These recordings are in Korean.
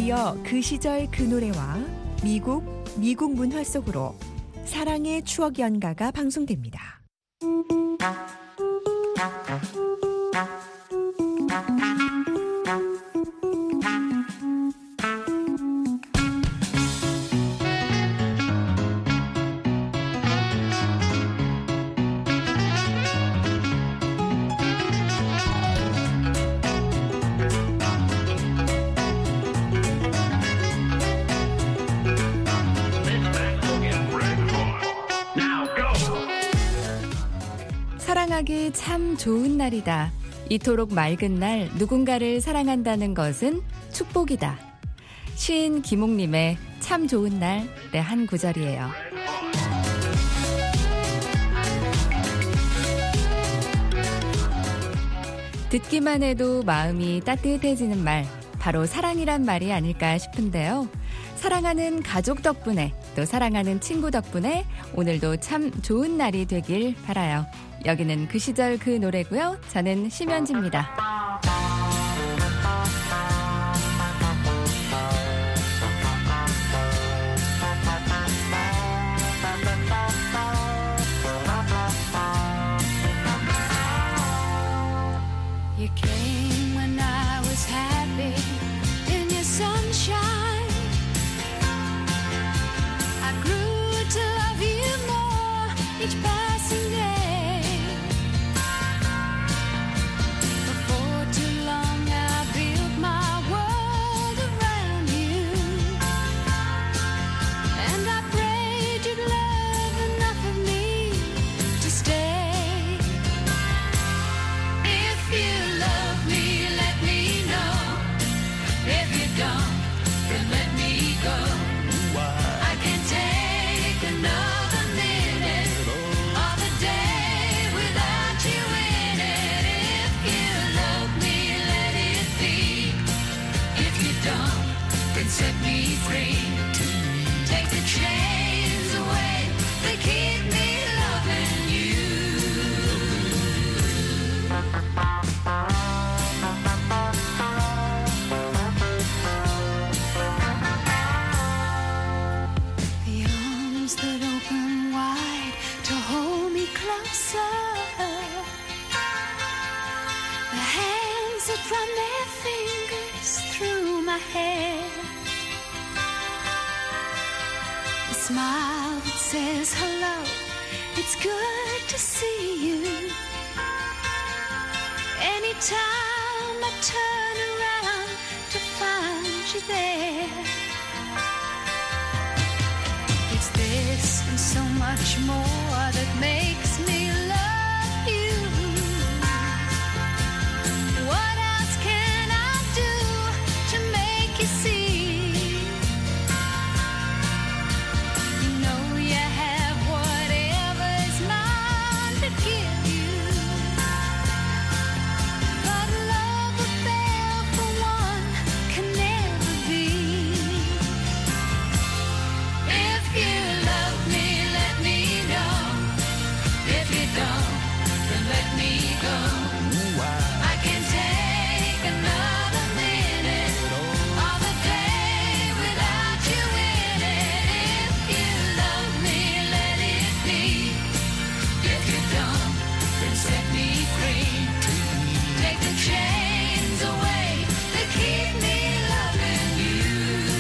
이어 그 시절 그 노래와 미국 문화 속으로 사랑의 추억 연가가 방송됩니다. 사랑하기 참 좋은 날이다. 이토록 맑은 날 누군가를 사랑한다는 것은 축복이다. 시인 김옥림의 참 좋은 날의 한 구절이에요. 듣기만 해도 마음이 따뜻해지는 말, 바로 사랑이란 말이 아닐까 싶은데요. 사랑하는 가족 덕분에, 또 사랑하는 친구 덕분에 오늘도 참 좋은 날이 되길 바라요. 여기는 그 시절 그 노래고요. 저는 심연지입니다. You came when I was happy in your sunshine. I grew to love you more each passing day. Before too long I built my world around you, and I prayed you'd love enough of me to stay. If you love me, let me know. If you don't, then let me go. I can't take another minute of the day without you in it. If you love me, let it be. If you don't, then set me free. Take the chains away that keep me loving you. The arms that open wide to hold me closer. The hands that run their fingers through my hair. The smile that says hello, it's good to see you. Anytime I turn around to find you there. It's this and so much more that makes me love you. What else can I do to make you see? You know you have whatever is mine to give you. But love without for one can never be. If you love me, let me know. If you don't, then let me go. I can't take another minute of the day without you in it. If you love me, let it be. If you don't, then set me free. Take the chains away that keep me loving you.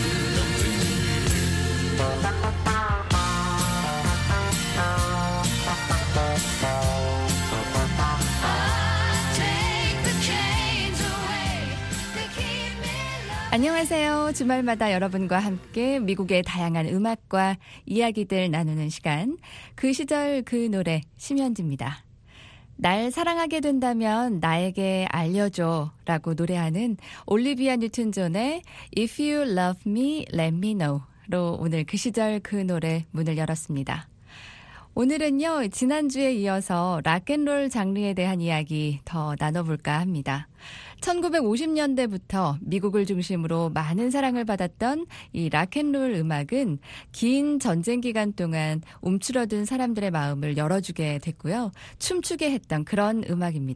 Take the chains away that keep me loving. 안녕하세요. 주말마다 여러분과 함께 미국의 다양한 음악과 이야기들 나누는 시간. 그 시절 그 노래 심연지입니다. 날 사랑하게 된다면 나에게 알려줘 라고 노래하는 올리비아 뉴튼 존의 If You Love Me, Let Me Know 로 오늘 그 시절 그 노래 문을 열었습니다. 오늘은요, 지난주에 이어서 락앤롤 장르에 대한 이야기 더 나눠볼까 합니다. 1950년대부터 미국을 중심으로 많은 사랑을 받았던 이 락앤롤 음악은 긴 전쟁 기간 동안 움츠러든 사람들의 마음을 열어주게 됐고요. 춤추게 했던 그런 음악입니다.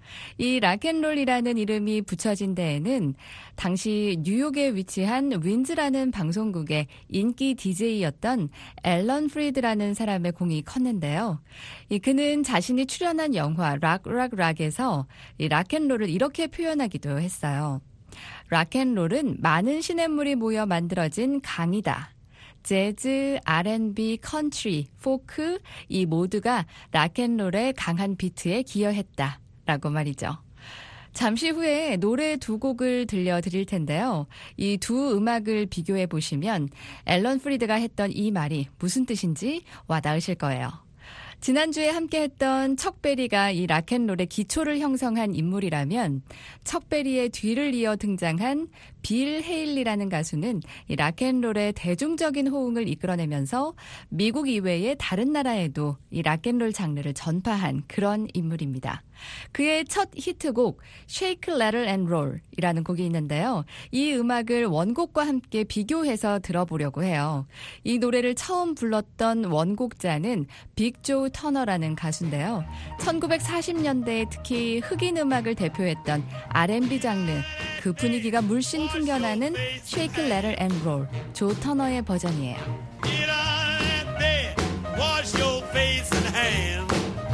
이 락앤롤이라는 이름이 붙여진 데에는 당시 뉴욕에 위치한 윈즈라는 방송국의 인기 DJ였던 앨런 프리드라는 사람의 공이 컸는데요. 그는 자신이 출연한 영화 락에서 이 락앤롤을 이렇게 표현하기도 했어요. 락앤롤은 많은 시냇물이 모여 만들어진 강이다. 재즈, R&B, 컨트리, 포크 이 모두가 락앤롤의 강한 비트에 기여했다 라고 말이죠. 잠시 후에 노래 두 곡을 들려드릴 텐데요. 이 두 음악을 비교해 보시면 앨런 프리드가 했던 이 말이 무슨 뜻인지 와닿으실 거예요. 지난주에 함께했던 척베리가 이 락앤롤의 기초를 형성한 인물이라면 척베리의 뒤를 이어 등장한 빌 헤일리라는 가수는 이 락앤롤의 대중적인 호응을 이끌어내면서 미국 이외의 다른 나라에도 이 락앤롤 장르를 전파한 그런 인물입니다. 그의 첫 히트곡 Shake, Rattle and Roll이라는 곡이 있는데요. 이 음악을 원곡과 함께 비교해서 들어보려고 해요. 이 노래를 처음 불렀던 원곡자는 빅조 터너라는 가수인데요. 1940년대에 특히 흑인 음악을 대표했던 R&B 장르 그 분위기가 물씬 풍겨나는 Shake, Rattle and Roll 조 터너의 버전이에요. Get on that bed, wash your face and hands.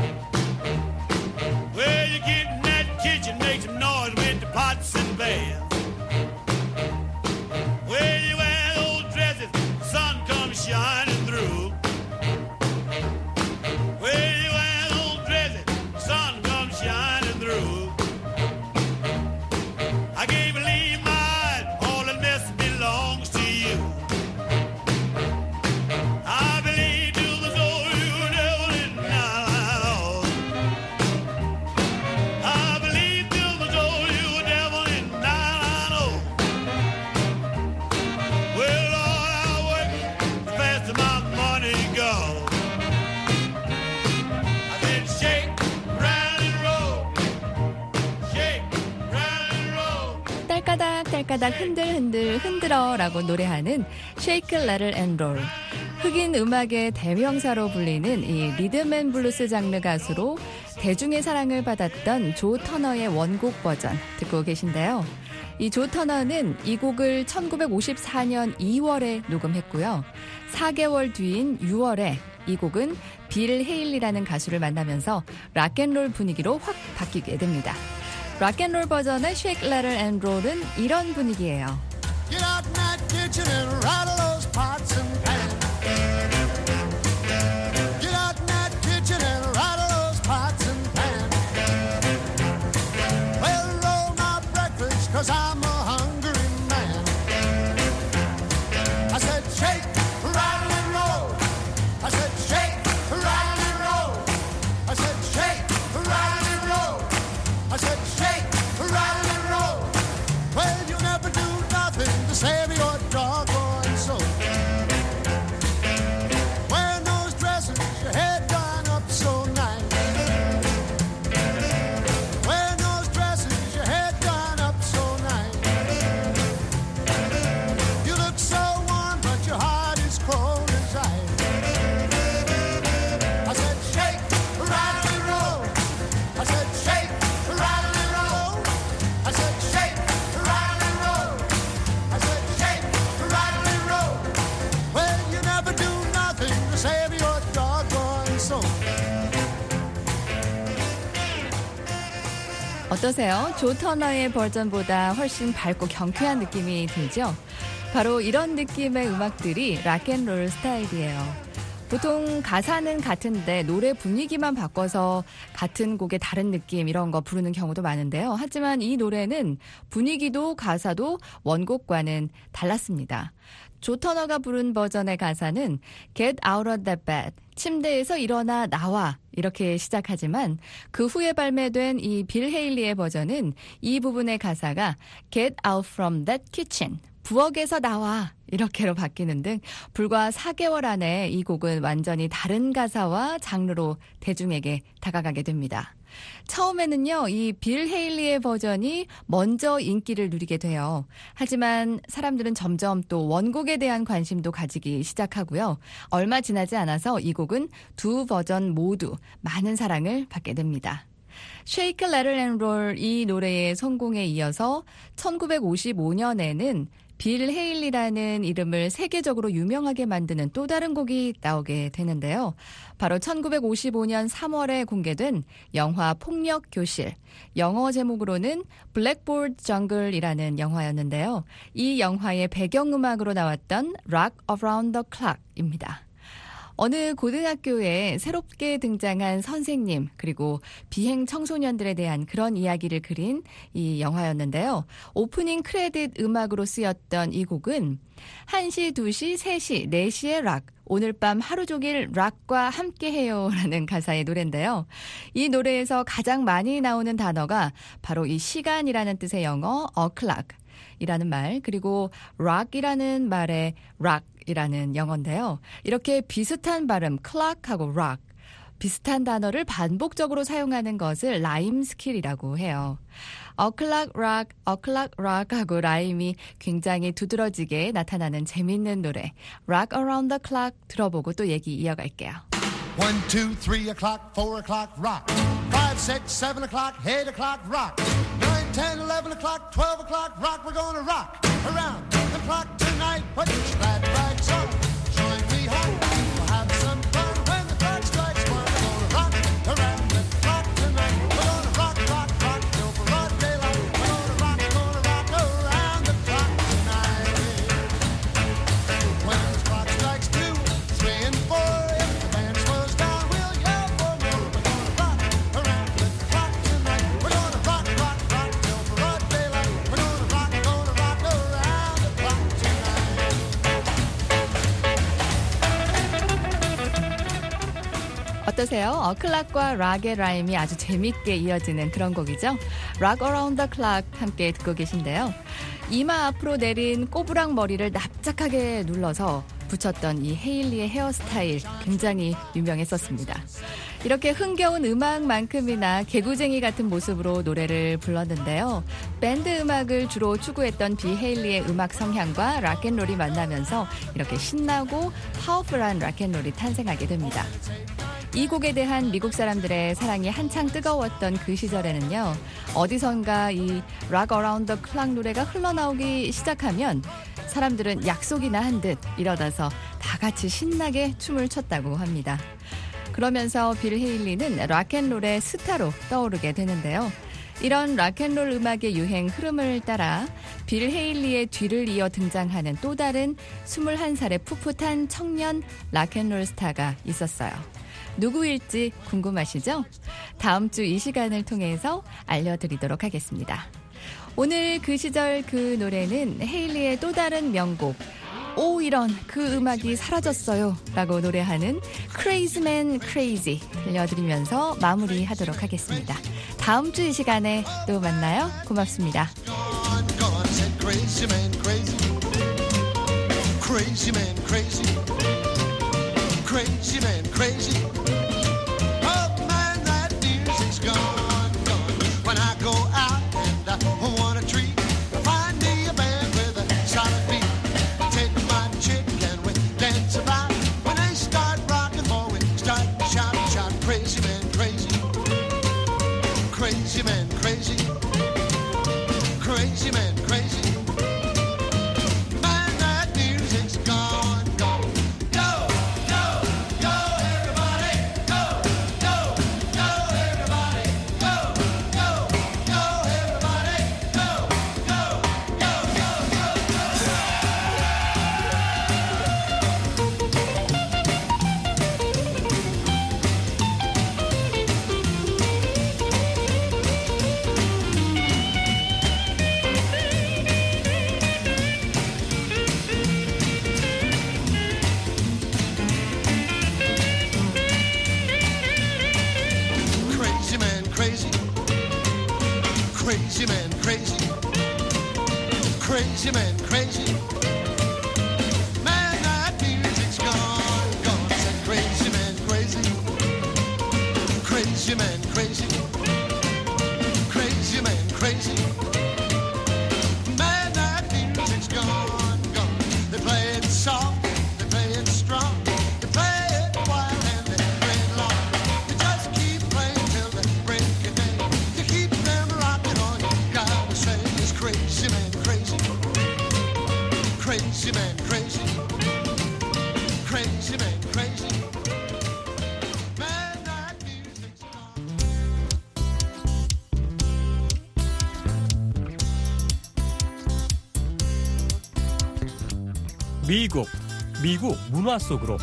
Well, you get in that kitchen, make some noise with the pots and pans. Well, you wear those dresses, sun comes shining through. Well, you wear those dresses, sun comes shining through. I can't believe my eyes, all that mess belongs to you. I believe to the soul you never did not. I believe to the soul you never did not. Well, Lord, I work the faster my money goes. I said shake, round and roll, shake, round and roll. 딸까닥 흔들흔들 흔들어라고 노래하는 Shake, Rattle and Roll. 흑인 음악의 대명사로 불리는 이 리듬앤블루스 장르 가수로 대중의 사랑을 받았던 조 터너의 원곡 버전 듣고 계신데요. 이 조 터너는 이 곡을 1954년 2월에 녹음했고요. 4개월 뒤인 6월에 이 곡은 빌 헤일리라는 가수를 만나면서 락앤롤 분위기로 확 바뀌게 됩니다. 락앤롤 버전의 Shake, Rattle and Roll은 이런 분위기예요. Get out in that kitchen and rattle those pots and pans. Get out in that kitchen and rattle those pots and pans. Well, roll my breakfast, 'cause I'm a hungry man. I said shake, rattle and roll. I said shake, rattle and roll. I said shake, rattle and roll. I said shake, rattle and roll. Well, you never do nothing to save your doggone soul. Wearing those dresses, your head done up so nice. Wearing those dresses, your head done up so nice. You look so warm, but your heart is cold as ice. I said shake, rattle and roll. I said shake, rattle and roll. I said shake, rattle and roll. I said shake, rattle and roll. Well, you never do nothing to save your doggone soul. 어떠세요? 조 터너의 버전보다 훨씬 밝고 경쾌한 느낌이 들죠? 바로 이런 느낌의 음악들이 락앤롤 스타일이에요. 보통 가사는 같은데 노래 분위기만 바꿔서 같은 곡의 다른 느낌 이런 거 부르는 경우도 많은데요. 하지만 이 노래는 분위기도 가사도 원곡과는 달랐습니다. 조 터너가 부른 버전의 가사는 Get out of that bed, 침대에서 일어나 나와 이렇게 시작하지만 그 후에 발매된 이 빌 헤일리의 버전은 이 부분의 가사가 Get out from that kitchen, 부엌에서 나와 이렇게로 바뀌는 등 불과 4개월 안에 이 곡은 완전히 다른 가사와 장르로 대중에게 다가가게 됩니다. 처음에는요, 이 빌 헤일리의 버전이 먼저 인기를 누리게 돼요. 하지만 사람들은 점점 또 원곡에 대한 관심도 가지기 시작하고요. 얼마 지나지 않아서 이 곡은 두 버전 모두 많은 사랑을 받게 됩니다. Shake, Rattle and Roll 이 노래의 성공에 이어서 1955년에는 빌 헤일리라는 이름을 세계적으로 유명하게 만드는 또 다른 곡이 나오게 되는데요. 바로 1955년 3월에 공개된 영화 폭력 교실, 영어 제목으로는 블랙보드 정글이라는 영화였는데요. 이 영화의 배경음악으로 나왔던 Rock Around the Clock입니다. 어느 고등학교에 새롭게 등장한 선생님 그리고 비행 청소년들에 대한 그런 이야기를 그린 이 영화였는데요. 오프닝 크레딧 음악으로 쓰였던 이 곡은 1시, 2시, 3시, 4시의 락, 오늘 밤 하루 종일 락과 함께해요 라는 가사의 노래인데요. 이 노래에서 가장 많이 나오는 단어가 바로 이 시간이라는 뜻의 영어 o'clock 이라는 말, 그리고 rock이라는 말의 rock이라는 영어인데요. 이렇게 비슷한 발음, clock하고 rock, 비슷한 단어를 반복적으로 사용하는 것을 라임 스킬이라고 해요. o'clock rock 하고 라임이 굉장히 두드러지게 나타나는 재밌는 노래 Rock Around the Clock 들어보고 또 얘기 이어갈게요. 1, 2, 3 o'clock, 4 o'clock, rock. 5, 6, 7 o'clock, 8 o'clock, rock. 9, 10, 11 o'clock, 12 o'clock, rock. We're gonna rock around the clock tonight. Put your glad rags on, join me home. We'll have some fun when the clock strikes 1. We're gonna rock around the clock tonight. We're gonna rock, rock, rock till broad daylight. We're gonna rock around the clock tonight. When the clock strikes 2, 3 and 4, if the band slows down, we'll yell for more. We're gonna rock around the clock tonight. We're gonna rock, rock, rock till broad daylight. We're gonna rock around the clock tonight. 어떠세요? 어클락과 락의 라임이 아주 재밌게 이어지는 그런 곡이죠. Rock Around the Clock 함께 듣고 계신데요. 이마 앞으로 내린 꼬부랑 머리를 납작하게 눌러서 붙였던 이 헤일리의 헤어스타일 굉장히 유명했었습니다. 이렇게 흥겨운 음악만큼이나 개구쟁이 같은 모습으로 노래를 불렀는데요. 밴드 음악을 주로 추구했던 비 헤일리의 음악 성향과 락앤롤이 만나면서 이렇게 신나고 파워풀한 락앤롤이 탄생하게 됩니다. 이 곡에 대한 미국 사람들의 사랑이 한창 뜨거웠던 그 시절에는요. 어디선가 이 Rock Around the Clock 노래가 흘러나오기 시작하면 사람들은 약속이나 한 듯 일어나서 다 같이 신나게 춤을 췄다고 합니다. 그러면서 빌 헤일리는 락앤롤의 스타로 떠오르게 되는데요. 이런 락앤롤 음악의 유행 흐름을 따라 빌 헤일리의 뒤를 이어 등장하는 또 다른 21살의 풋풋한 청년 락앤롤 스타가 있었어요. 누구일지 궁금하시죠? 다음 주 이 시간을 통해서 알려드리도록 하겠습니다. 오늘 그 시절 그 노래는 헤일리의 또 다른 명곡 오 이런 그 음악이 사라졌어요 라고 노래하는 Crazy Man Crazy 들려드리면서 마무리하도록 하겠습니다. 다음 주 이 시간에 또 만나요. 고맙습니다. Gone, said crazy man, crazy. Crazy man, crazy. Crazy man, crazy. Oh man, that music's gone, gone. When I go out and I want a treat, find me a band with a solid beat. Take my chick and we dance about. When they start rocking, boy, we start shouting, shouting. Crazy man, crazy. Crazy man, crazy. Crazy man, crazy. Man, that music's gone, gone. Go, go, go, everybody. Go, go, go, everybody. Go, go, go, everybody. Go, go, go, go, go, go. Crazy man, crazy. Crazy man, crazy. Crazy man, crazy. Man, that music's gone, gone. Said crazy man, crazy. Crazy man, crazy. Crazy man, crazy. Man, that music's gone, gone. They play it soft, they play it strong, they play it wild and they play it long. They just keep playing till the break of day. Crazy man, crazy. Crazy man, crazy. Midnight music's on. 미국 문화 속으로.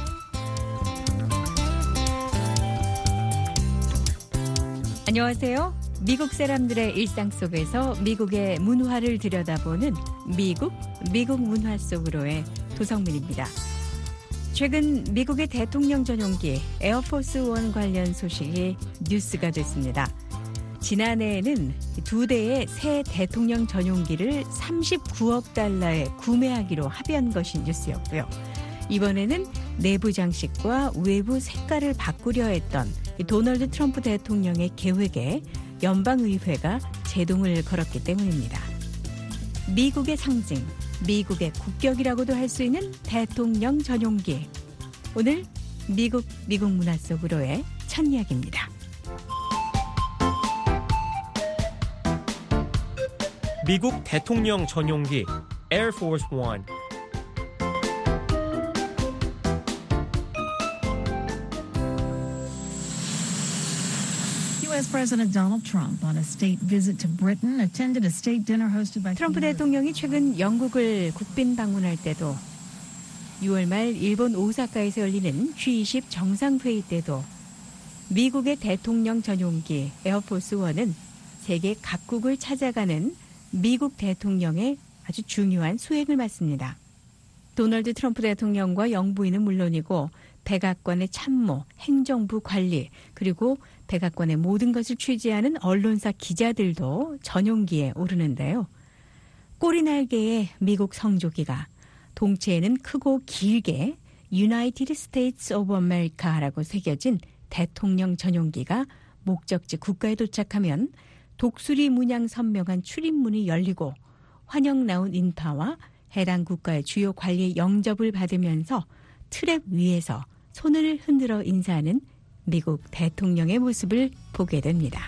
안녕하세요. 미국 사람들의 일상 속에서 미국의 문화를 들여다보는 미국 문화 속으로의 도성민입니다. 최근 미국의 대통령 전용기 에어포스 원 관련 소식이 뉴스가 됐습니다. 지난해에는 2대의 새 대통령 전용기를 39억 달러에 구매하기로 합의한 것이 뉴스였고요. 이번에는 내부 장식과 외부 색깔을 바꾸려 했던 도널드 트럼프 대통령의 계획에 연방의회가 제동을 걸었기 때문입니다. 미국의 상징, 미국의 국격이라고도 할 수 있는 대통령 전용기. 오늘 미국 문화 속으로의 첫 이야기입니다. 미국 대통령 전용기 Air Force One. U.S. President Donald Trump on a state visit to Britain attended a state dinner hosted by 트럼프 대통령이 최근 영국을 국빈 방문할 때도 6월 말 일본 오사카에서 열리는 G20 정상회의 때도 미국의 대통령 전용기 에어포스 원은 세계 각국을 찾아가는 미국 대통령의 아주 중요한 수행을 맡습니다. 도널드 트럼프 대통령과 영부인은 물론이고 백악관의 참모, 행정부 관리, 그리고 백악관의 모든 것을 취재하는 언론사 기자들도 전용기에 오르는데요. 꼬리날개의 미국 성조기가 동체에는 크고 길게 United States of America라고 새겨진 대통령 전용기가 목적지 국가에 도착하면 독수리 문양 선명한 출입문이 열리고 환영 나온 인파와 해당 국가의 주요 관리의 영접을 받으면서 트랩 위에서 손을 흔들어 인사하는 미국 대통령의 모습을 보게 됩니다.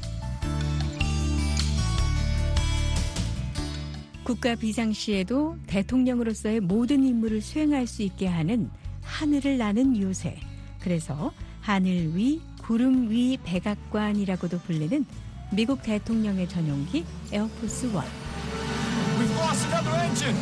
국가 비상시에도 대통령으로서의 모든 임무를 수행할 수 있게 하는 하늘을 나는 요새. 그래서 하늘 위, 구름 위 백악관이라고도 불리는 미국 대통령의 전용기 에어포스 원. We've lost another engine.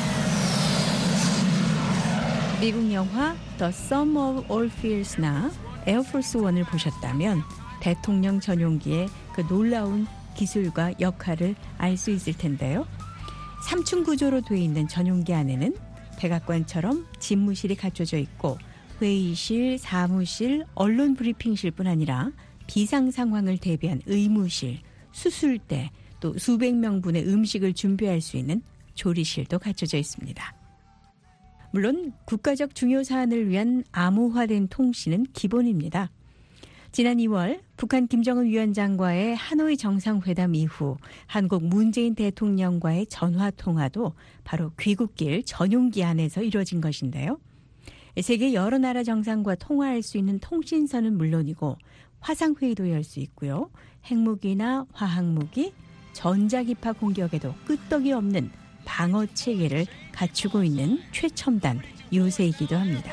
미국 영화 The Sum of All Fears나 에어포스 원을 보셨다면 대통령 전용기의 그 놀라운 기술과 역할을 알 수 있을 텐데요. 3층 구조로 되어 있는 전용기 안에는 백악관처럼 집무실이 갖춰져 있고 회의실, 사무실, 언론 브리핑실뿐 아니라 비상 상황을 대비한 의무실, 수술대, 또 수백 명분의 음식을 준비할 수 있는 조리실도 갖춰져 있습니다. 물론 국가적 중요 사안을 위한 암호화된 통신은 기본입니다. 지난 2월 북한 김정은 위원장과의 하노이 정상회담 이후 한국 문재인 대통령과의 전화통화도 바로 귀국길 전용기 안에서 이루어진 것인데요. 세계 여러 나라 정상과 통화할 수 있는 통신선은 물론이고 화상회의도 열 수 있고요. 핵무기나 화학무기, 전자기파 공격에도 끄떡이 없는 방어체계를 갖추고 있는 최첨단 요새이기도 합니다.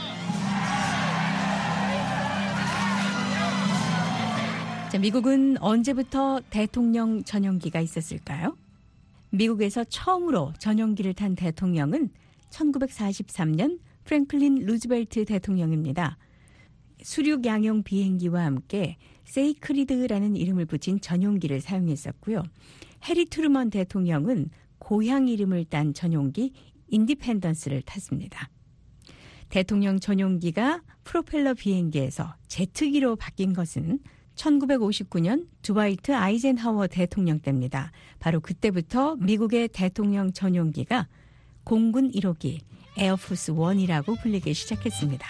자, 미국은 언제부터 대통령 전용기가 있었을까요? 미국에서 처음으로 전용기를 탄 대통령은 1943년 프랭클린 루즈벨트 대통령입니다. 수륙 양용 비행기와 함께 세이크리드라는 이름을 붙인 전용기를 사용했었고요. 해리 트루먼 대통령은 고향 이름을 딴 전용기 인디펜던스를 탔습니다. 대통령 전용기가 프로펠러 비행기에서 제트기로 바뀐 것은 1959년 드와이트 아이젠하워 대통령 때입니다. 바로 그때부터 미국의 대통령 전용기가 공군 1호기 에어포스 원이라고 불리기 시작했습니다.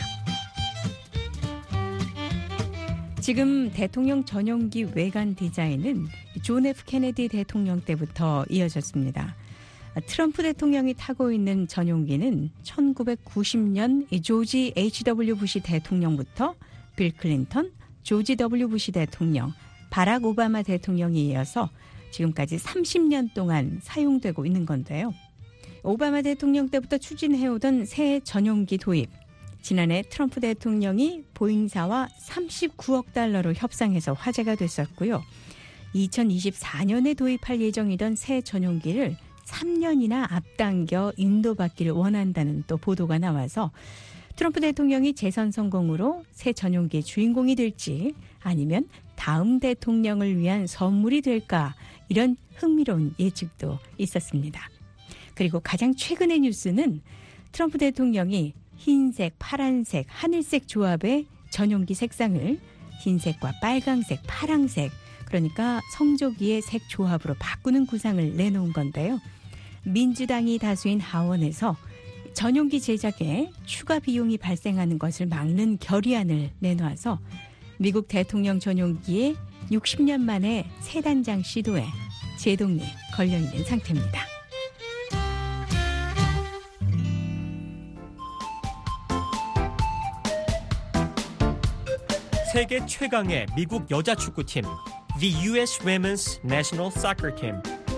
지금 대통령 전용기 외관 디자인은 존 F 케네디 대통령 때부터 이어졌습니다. 트럼프 대통령이 타고 있는 전용기는 1990년 조지 H.W. 부시 대통령부터 빌 클린턴, 조지 W. 부시 대통령, 바락 오바마 대통령에 이어서 지금까지 30년 동안 사용되고 있는 건데요. 오바마 대통령 때부터 추진해오던 새 전용기 도입. 지난해 트럼프 대통령이 보잉사와 39억 달러로 협상해서 화제가 됐었고요. 2024년에 도입할 예정이던 새 전용기를 3년이나 앞당겨 인도받기를 원한다는 또 보도가 나와서 트럼프 대통령이 재선 성공으로 새 전용기의 주인공이 될지 아니면 다음 대통령을 위한 선물이 될까 이런 흥미로운 예측도 있었습니다. 그리고 가장 최근의 뉴스는 트럼프 대통령이 흰색, 파란색, 하늘색 조합의 전용기 색상을 흰색과 빨강색, 파랑색 그러니까 성조기의 색 조합으로 바꾸는 구상을 내놓은 건데요. 민주당이 다수인 하원에서 전용기 제작에 추가 비용이 발생하는 것을 막는 결의안을 내놓아서 미국 대통령 전용기의 60년 만에 새 단장 시도에 제동이 걸려있는 상태입니다. 세계 최강의 미국 여자 축구팀 The U.S. Women's National Soccer Team.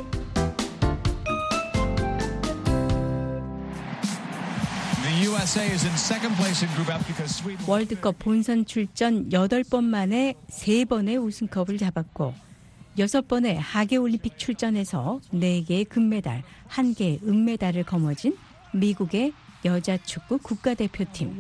월드컵 본선 출전 8번 만에 3번의 우승컵을 잡았고 6번의 하계올림픽 출전에서 4개의 금메달, 1개의 은메달을 거머쥔 미국의 여자 축구 국가대표팀.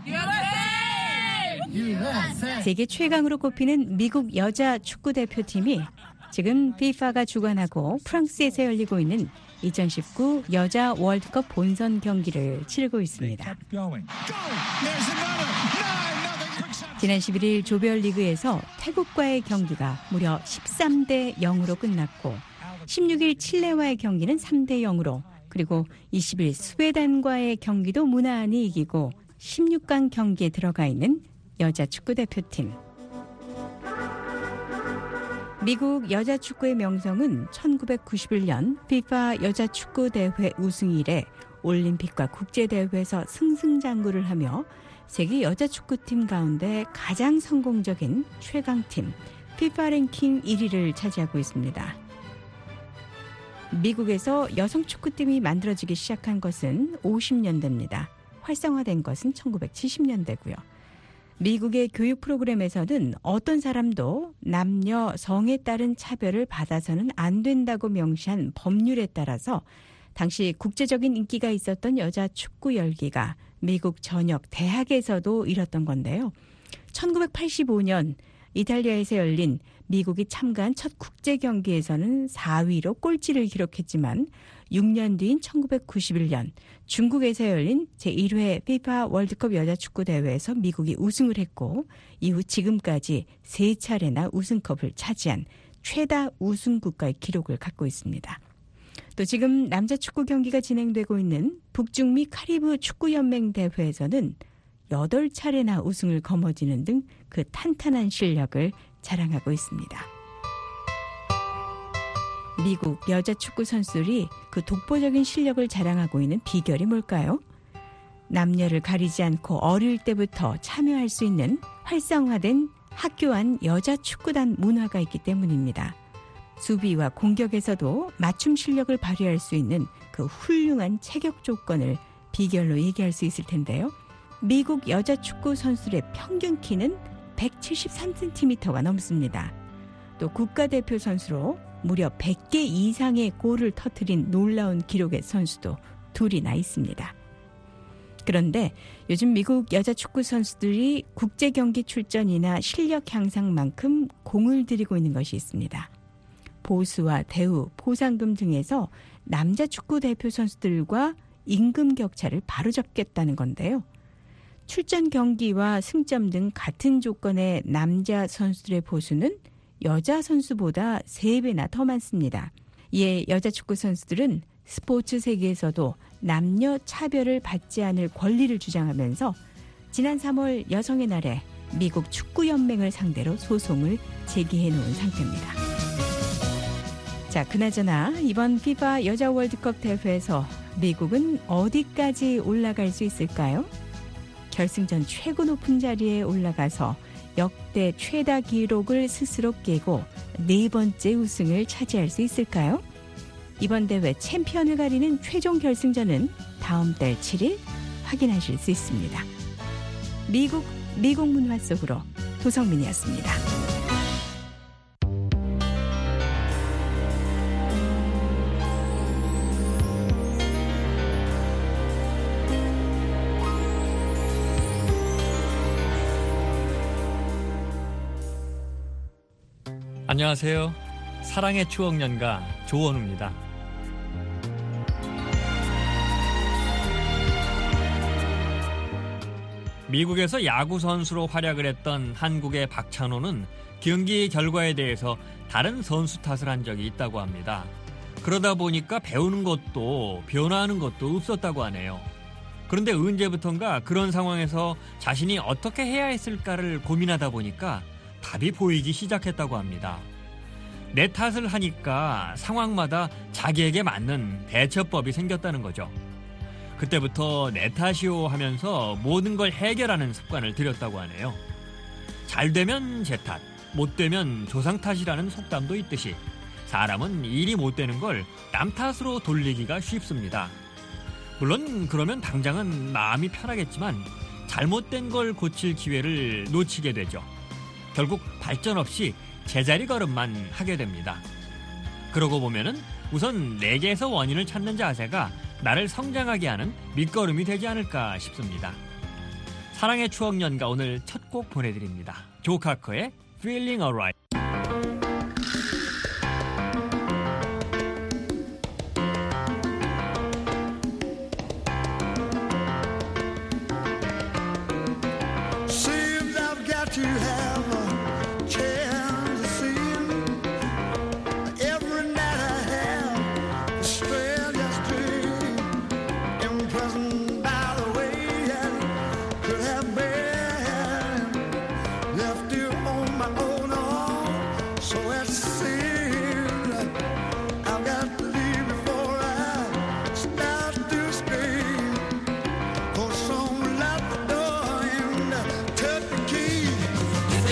세계 최강으로 꼽히는 미국 여자 축구대표팀이 지금 FIFA가 주관하고 프랑스에서 열리고 있는 2019 여자 월드컵 본선 경기를 치르고 있습니다. 지난 11일 조별리그에서 태국과의 경기가 무려 13대 0으로 끝났고 16일 칠레와의 경기는 3대 0으로 그리고 20일 스웨덴과의 경기도 무난히 이기고 16강 경기에 들어가 있는 여자 축구대표팀. 미국 여자 축구의 명성은 1991년 FIFA 여자 축구 대회 우승 이래 올림픽과 국제대회에서 승승장구를 하며 세계 여자 축구팀 가운데 가장 성공적인 최강팀 FIFA 랭킹 1위를 차지하고 있습니다. 미국에서 여성 축구팀이 만들어지기 시작한 것은 50년대입니다. 활성화된 것은 1970년대고요. 미국의 교육 프로그램에서는 어떤 사람도 남녀, 성에 따른 차별을 받아서는 안 된다고 명시한 법률에 따라서 당시 국제적인 인기가 있었던 여자 축구 열기가 미국 전역 대학에서도 일었던 건데요. 1985년 이탈리아에서 열린 미국이 참가한 첫 국제 경기에서는 4위로 꼴찌를 기록했지만 6년 뒤인 1991년 중국에서 열린 제1회 FIFA 월드컵 여자 축구 대회에서 미국이 우승을 했고 이후 지금까지 3차례나 우승컵을 차지한 최다 우승 국가의 기록을 갖고 있습니다. 또 지금 남자 축구 경기가 진행되고 있는 북중미 카리브 축구연맹 대회에서는 8차례나 우승을 거머쥐는 등 그 탄탄한 실력을 자랑하고 있습니다. 미국 여자 축구 선수들이 그 독보적인 실력을 자랑하고 있는 비결이 뭘까요? 남녀를 가리지 않고 어릴 때부터 참여할 수 있는 활성화된 학교 안 여자 축구단 문화가 있기 때문입니다. 수비와 공격에서도 맞춤 실력을 발휘할 수 있는 그 훌륭한 체격 조건을 비결로 얘기할 수 있을 텐데요. 미국 여자 축구 선수들의 평균 키는 173cm가 넘습니다. 또 국가대표 선수로 무려 100개 이상의 골을 터뜨린 놀라운 기록의 선수도 둘이나 있습니다. 그런데 요즘 미국 여자 축구 선수들이 국제경기 출전이나 실력 향상만큼 공을 들이고 있는 것이 있습니다. 보수와 대우, 보상금 등에서 남자 축구 대표 선수들과 임금 격차를 바로잡겠다는 건데요. 출전 경기와 승점 등 같은 조건의 남자 선수들의 보수는 여자 선수보다 3배나 더 많습니다. 이에 여자 축구 선수들은 스포츠 세계에서도 남녀 차별을 받지 않을 권리를 주장하면서 지난 3월 여성의 날에 미국 축구연맹을 상대로 소송을 제기해 놓은 상태입니다. 자, 그나저나 이번 FIFA 여자 월드컵 대회에서 미국은 어디까지 올라갈 수 있을까요? 결승전 최고 높은 자리에 올라가서 역대 최다 기록을 스스로 깨고 4번째 우승을 차지할 수 있을까요? 이번 대회 챔피언을 가리는 최종 결승전은 다음 달 7일 확인하실 수 있습니다. 미국 문화 속으로 도성민이었습니다. 안녕하세요. 사랑의 추억 연가 조원우입니다. 미국에서 야구 선수로 활약을 했던 한국의 박찬호는 경기 결과에 대해서 다른 선수 탓을 한 적이 있다고 합니다. 그러다 보니까 배우는 것도 변화하는 것도 없었다고 하네요. 그런데 언제부턴가 그런 상황에서 자신이 어떻게 해야 했을까를 고민하다 보니까 답이 보이기 시작했다고 합니다. 내 탓을 하니까 상황마다 자기에게 맞는 대처법이 생겼다는 거죠. 그때부터 내 탓이요 하면서 모든 걸 해결하는 습관을 들였다고 하네요. 잘 되면 제 탓, 못 되면 조상 탓이라는 속담도 있듯이 사람은 일이 못 되는 걸 남 탓으로 돌리기가 쉽습니다. 물론 그러면 당장은 마음이 편하겠지만 잘못된 걸 고칠 기회를 놓치게 되죠. 결국 발전 없이 제자리 걸음만 하게 됩니다. 그러고 보면은 우선 내게에서 원인을 찾는 자세가 나를 성장하게 하는 밑거름이 되지 않을까 싶습니다. 사랑의 추억 연가 오늘 첫 곡 보내드립니다. 조 카커의 Feeling Alright. Seems I've got to have a chance to see you. Every night I have the strangest dream, imprisoned by the way I could have been left you on my own. So it seems I've got to leave before I start to scream. For some locked the door and took the key.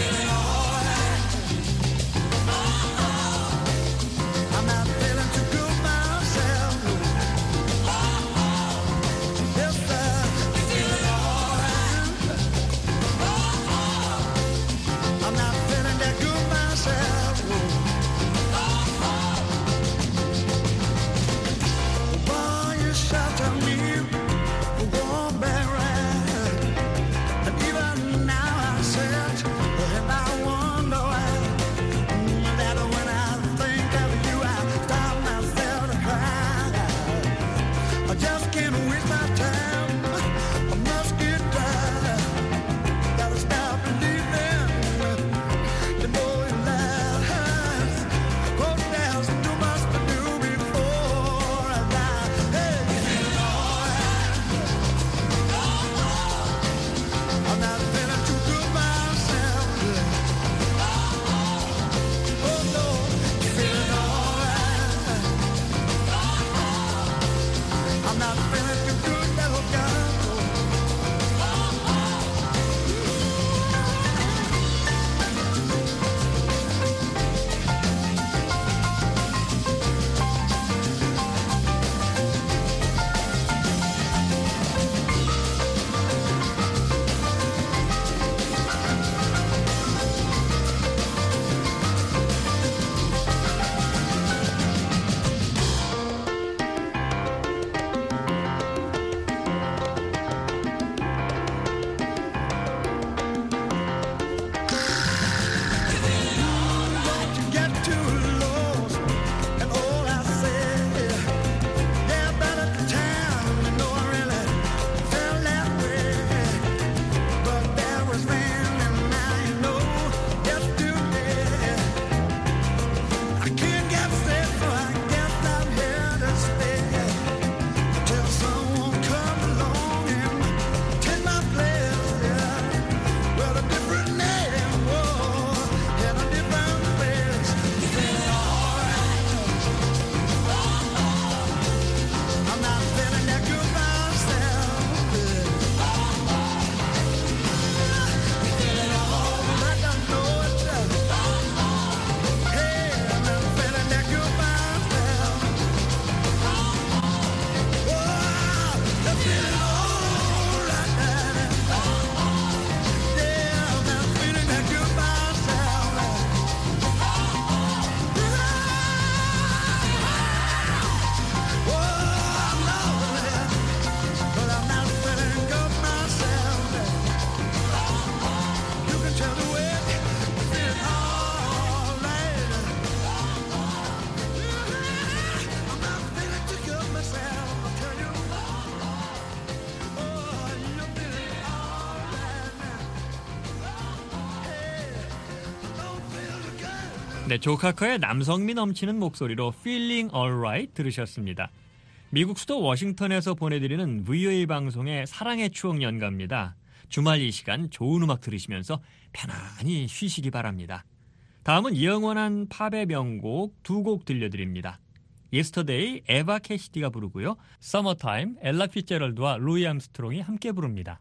네, 조카커의 남성미 넘치는 목소리로 Feeling Alright 들으셨습니다. 미국 수도 워싱턴에서 보내드리는 VOA 방송의 사랑의 추억 연가입니다. 주말 이 시간 좋은 음악 들으시면서 편안히 쉬시기 바랍니다. 다음은 영원한 팝의 명곡 두 곡 들려드립니다. Yesterday, 에바 캐시디가 부르고요. Summertime, 엘라 피츠제럴드와 루이 암스트롱이 함께 부릅니다.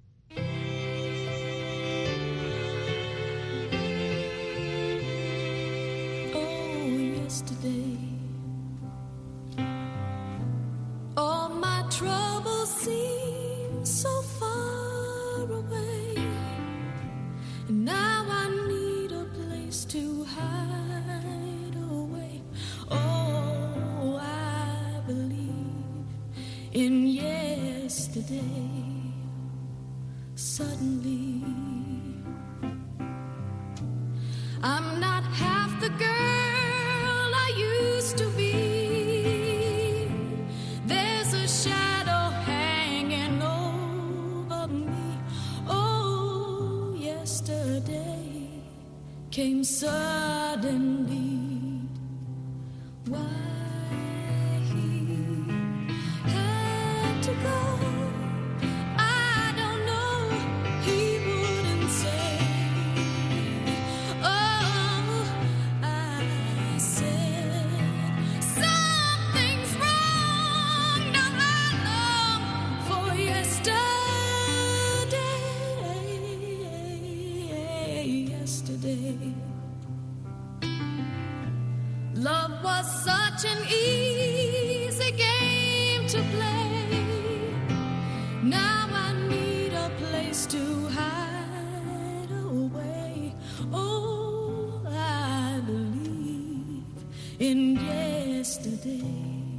Yesterday, all my troubles seem so far away, and now I need a place to hide away. Oh, I believe in yesterday. Suddenly, I'm not half the girl to be. There's a shadow hanging over me. Oh, yesterday came suddenly. Why he had to go, I don't know. He wouldn't say. Oh, I said yesterday. Love was such an easy game to play. Now I need a place to hide away. Oh, I believe in yesterday.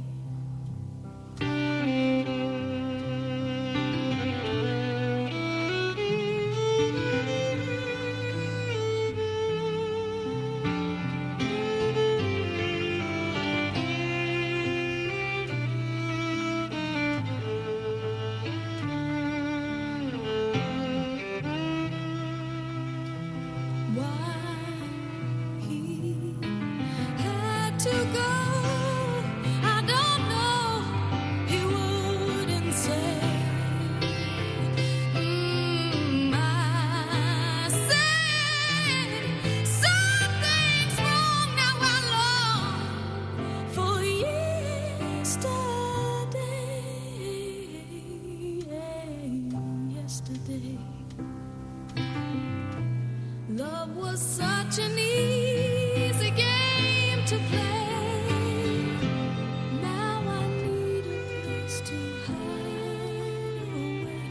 Love was such an easy game to play. Now I need a place to hide away.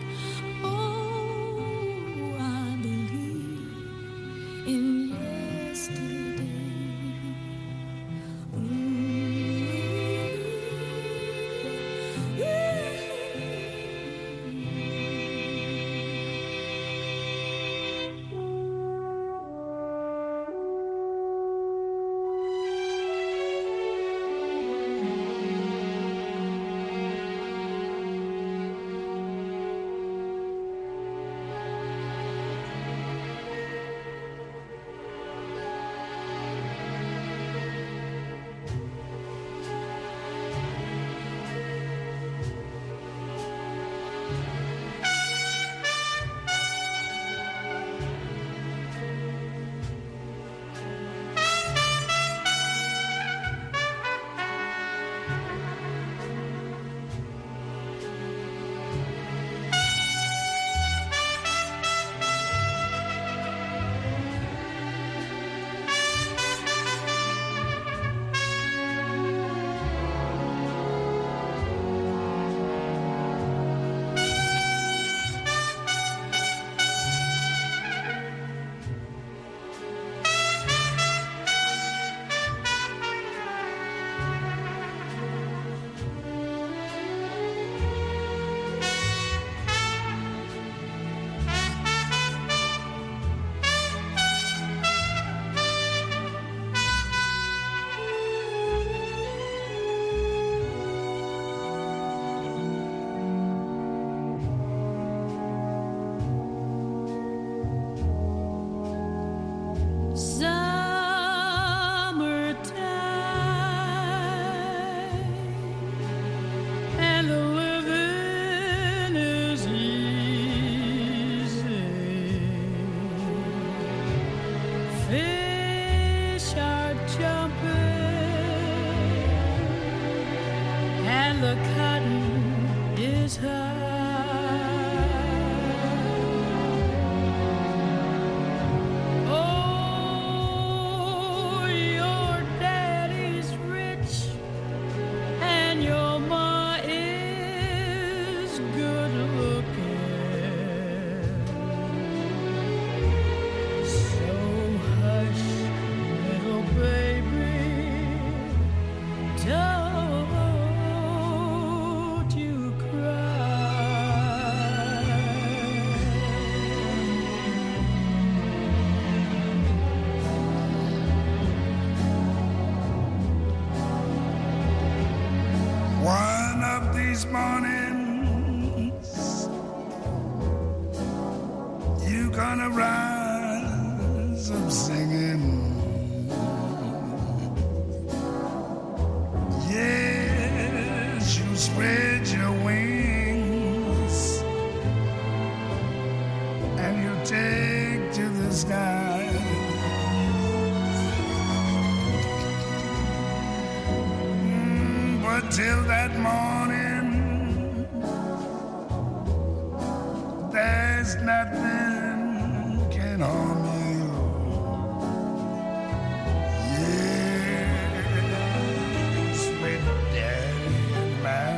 Oh, I believe in yesterday. mornings you gonna rise up singing. Yes, you spread your wings and you take to the sky. But till that morning, there's nothing can harm you. Yes, with Daddy and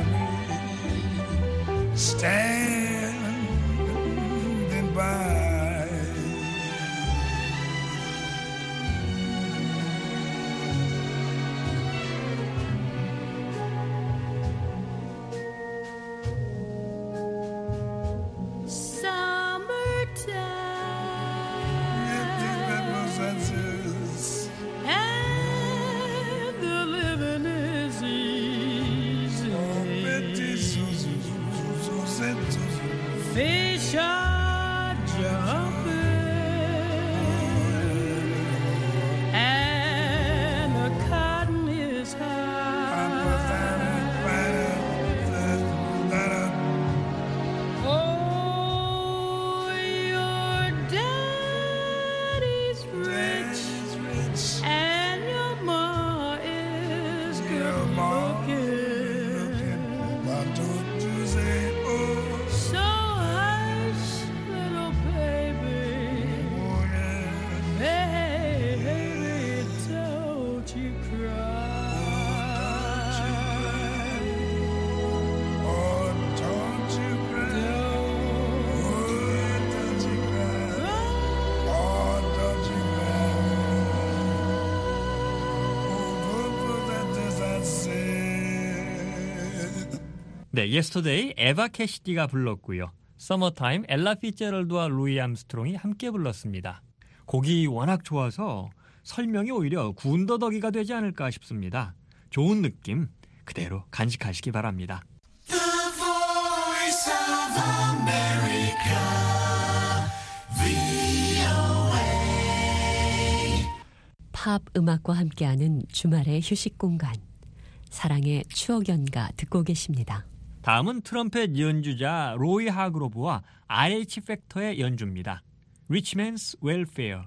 Mommy standing by. Fish are jumping and the cotton is high. Oh, your daddy's rich and your ma is good looking. Why don't you say, oh, So hush, little baby, oh yeah. baby, don't you cry. Oh, don't you cry. Oh, don't you cry. Oh, don't you cry. Oh, that's I said. 네, 예스터데이 에바 캐시디가 불렀고요. 서머타임 엘라 피츠제럴드와 루이 암스트롱이 함께 불렀습니다. 곡이 워낙 좋아서 설명이 오히려 군더더기가 되지 않을까 싶습니다. 좋은 느낌 그대로 간직하시기 바랍니다. The voice of America, VOA. 팝 음악과 함께하는 주말의 휴식 공간. 사랑의 추억 연가 듣고 계십니다. 다음은 트럼펫 연주자 로이 하그로브와 RH 팩터의 연주입니다. Rich Man's Welfare.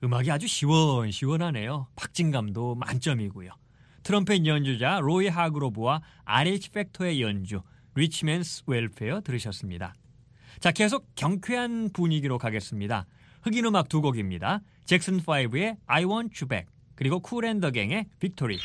음악이 아주 시원시원하네요. 박진감도 만점이고요. 트럼펫 연주자 로이 하그로브와 RH 팩터의 연주 리치맨스 웰페어 들으셨습니다. 자, 계속 경쾌한 분위기로 가겠습니다. 흑인 음악 두 곡입니다. 잭슨 5의 I Want You Back 그리고 쿨 앤 더 갱의 빅토리.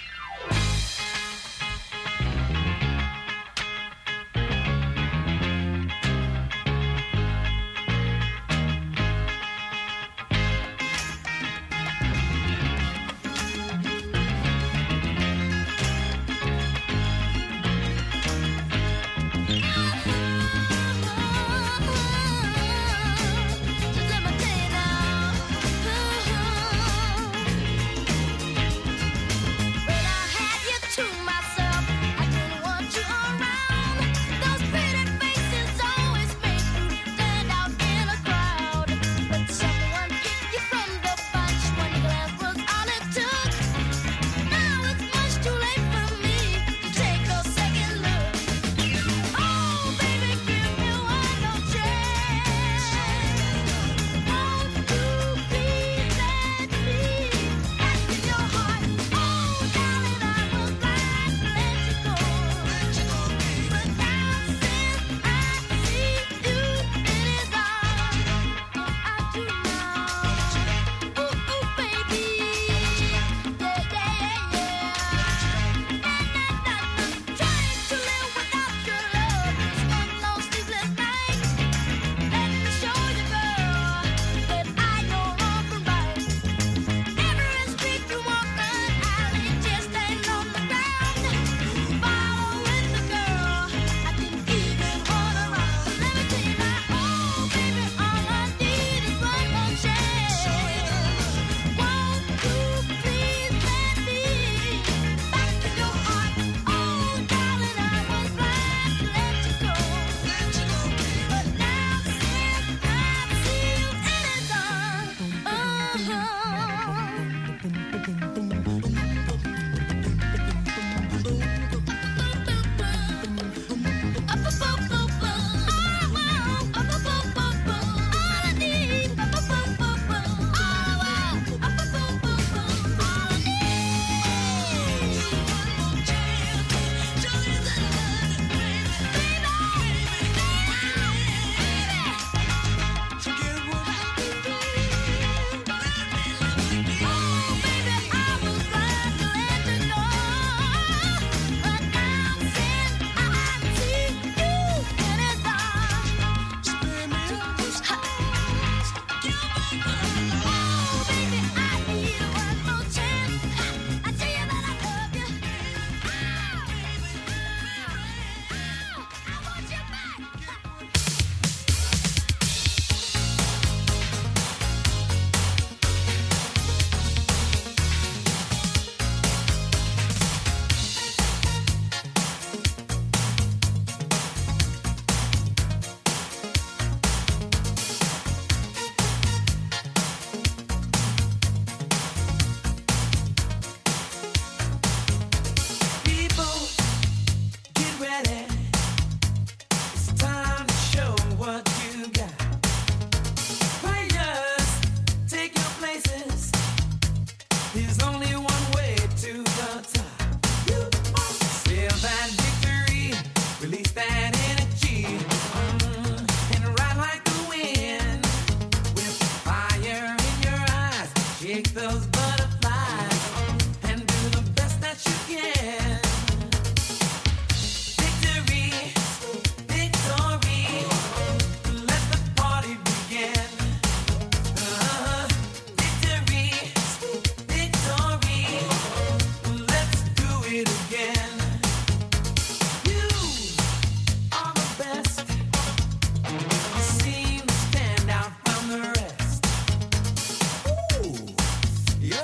You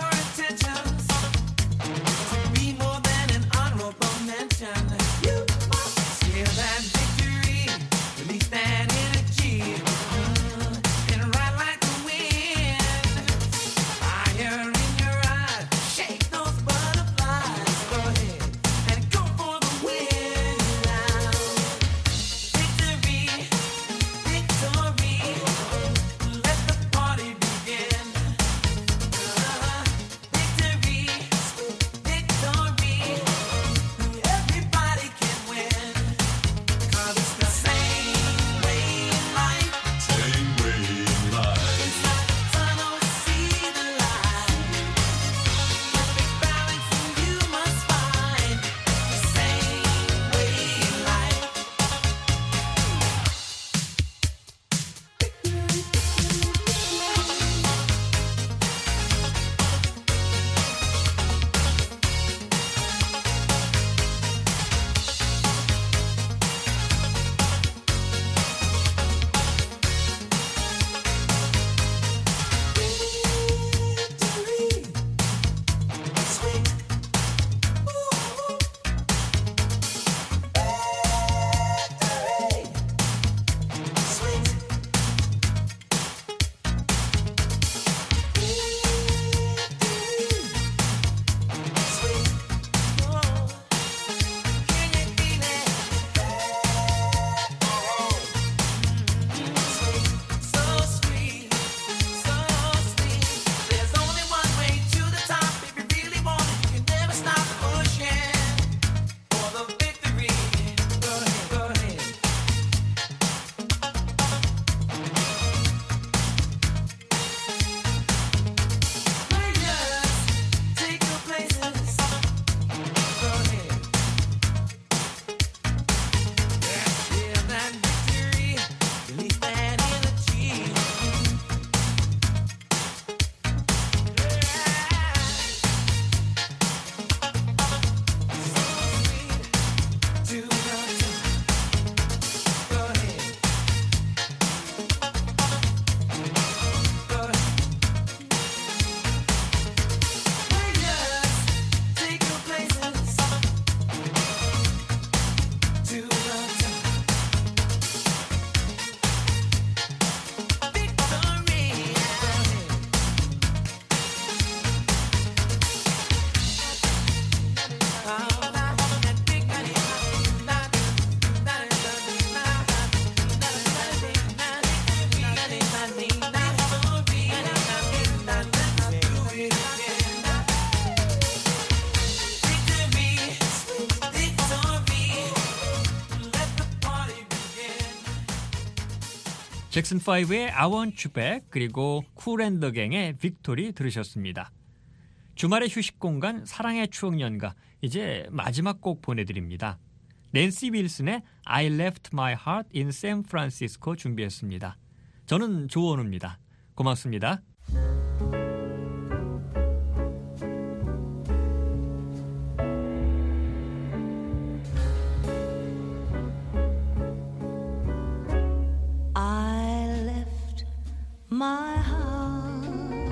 잭슨5의 I Want You Back 그리고 쿨앤더갱의 빅토리 들으셨습니다. 주말의 휴식 공간 사랑의 추억 연가 이제 마지막 곡 보내드립니다. 낸시 윌슨의 I Left My Heart in San Francisco 준비했습니다. 저는 조원우입니다. 고맙습니다. My heart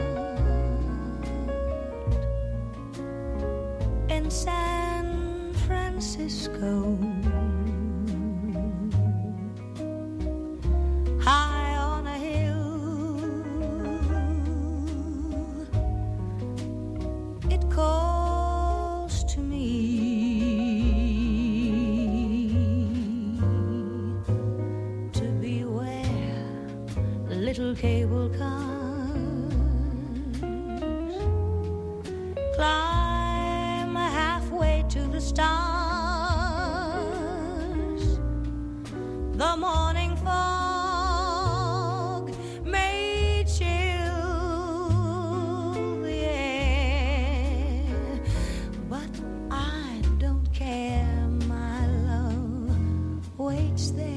in San Francisco, high on a hill. It calls to me to be where little cable cars climb halfway to the stars. The morning fog may chill the air, but I don't care, my love waits there.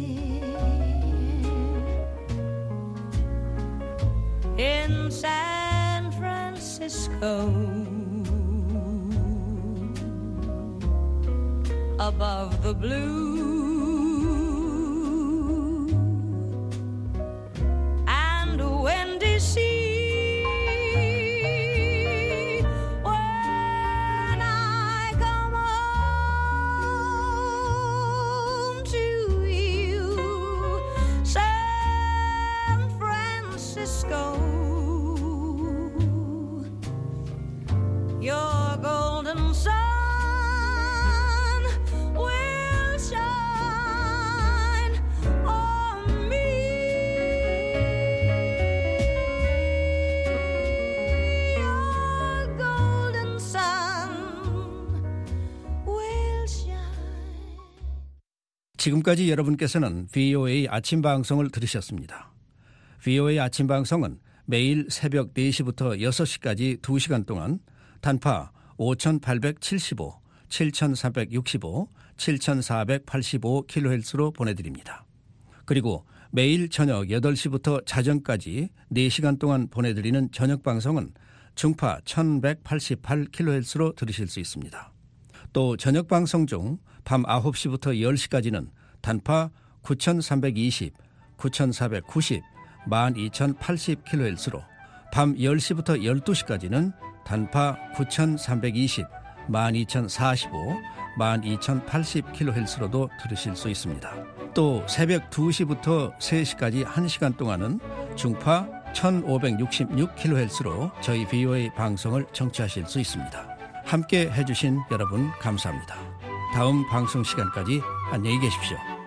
In San Francisco, above the blue and windy sea, when I come home to you, San Francisco, your golden sun will shine on me. Your golden sun will shine. 지금까지 여러분께서는 VOA 아침 방송을 들으셨습니다. VOA 아침 방송은 매일 새벽 4시부터 6시까지 2시간 동안 단파 5875, 7365, 7485kHz로 보내드립니다. 그리고 매일 저녁 8시부터 자정까지 4시간 동안 보내드리는 저녁 방송은 중파 1188kHz로 들으실 수 있습니다. 또 저녁 방송 중 밤 9시부터 10시까지는 단파 9320, 9490, 12080kHz로 밤 10시부터 12시까지는 단파 9320, 12045, 12080kHz로도 들으실 수 있습니다. 또 새벽 2시부터 3시까지 1시간 동안은 중파 1566kHz로 저희 VOA 방송을 청취하실 수 있습니다. 함께 해주신 여러분 감사합니다. 다음 방송 시간까지 안녕히 계십시오.